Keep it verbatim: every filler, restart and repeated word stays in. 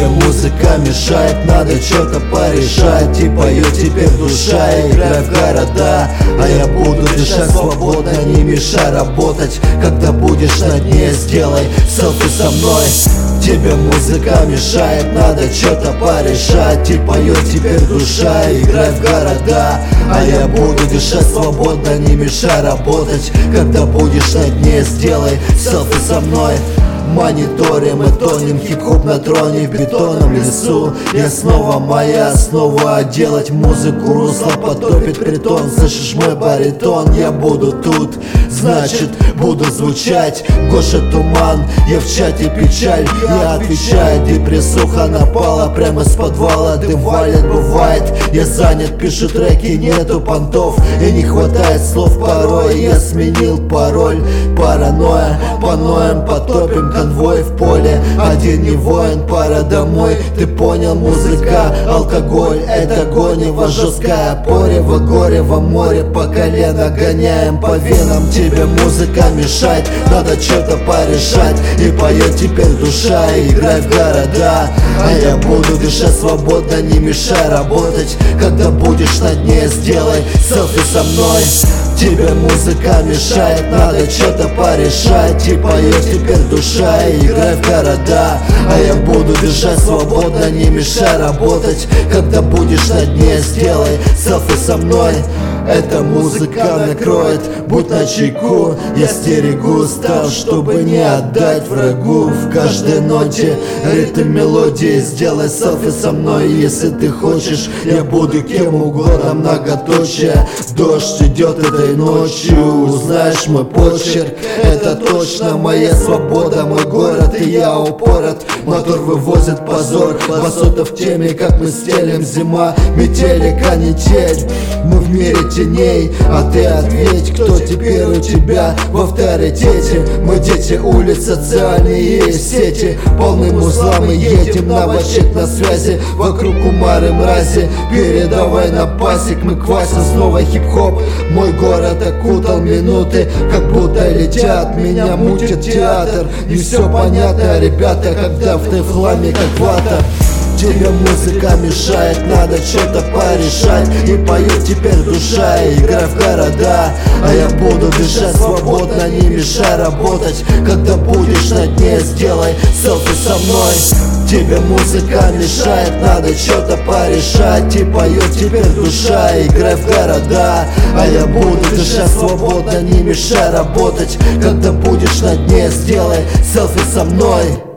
Тебе музыка мешает, надо что-то порешать. И поет теперь душа, играй в города. А я буду дышать свободно, не мешай работать. Когда будешь на дне, сделай селфи со мной. Тебе музыка мешает, надо что-то порешать. И поет теперь душа, играй в города. А я буду дышать свободно, не мешай работать. Когда будешь на дне, сделай селфи со мной. Мониторим и тонем, хип-хоп на троне в бетонном лесу. Я снова моя основа, делать музыку, русло потопит притон. Слышишь мой баритон, я буду тут, значит буду звучать. Гоша Туман, я в чате печаль. Я отвечаю, депрессуха напала прямо с подвала. Дым валит, бывает, я занят, пишу треки, нету понтов. И не хватает слов порой, я сменил пароль. Паранойя, поноем, потопим конвой в поле. Один не воин, пора домой. Ты понял, музыка, алкоголь, это гонево, жесткая порево, горе во море по колено гоняем по венам. Тебе музыка мешает, надо что-то порешать. И поет теперь душа, играй в города. А я буду дышать свободно, не мешай работать. Когда будешь на дне, сделай селфи со мной. Тебе музыка мешает, надо что-то порешать. И поет теперь душа, играй в города. А я буду дышать свободно, не мешай работать. Когда будешь на дне, сделай селфи со мной. Эта музыка накроет, будь начеку. Я стерегу, стал, чтобы не отдать врагу. В каждой ноте ритм мелодии. Сделай селфи со мной, если ты хочешь. Я буду кем угодно, многоточие. Дождь идет этой ночью, узнаешь мой почерк. Это точно моя свобода, мой город, и я упорот. Мотор вывозит позор, басота в теме, как мы стелим. Зима, метели, канитель, мы в мире теней. А ты ответь, кто теперь у тебя в авторитете? Мы дети улиц, социальные сети полны музла, мы едем на бачек на связи. Вокруг умары мрази, передавай на пасек. Мы квасим снова хип-хоп, мой город окутал минуты, как будто летят. Меня мутит театр, не все понятно, ребята, когда в тефламе как вата. Тебе музыка мешает, надо что-то порешать. И поет теперь душа, играй в города. А я буду дышать свободно, не мешай работать. Когда будешь на дне, сделай селфи со мной. Тебе музыка мешает, надо что-то порешать. И поет теперь душа, играй в города. А я буду дышать свободно, не мешай работать. Когда будешь на дне, сделай селфи со мной.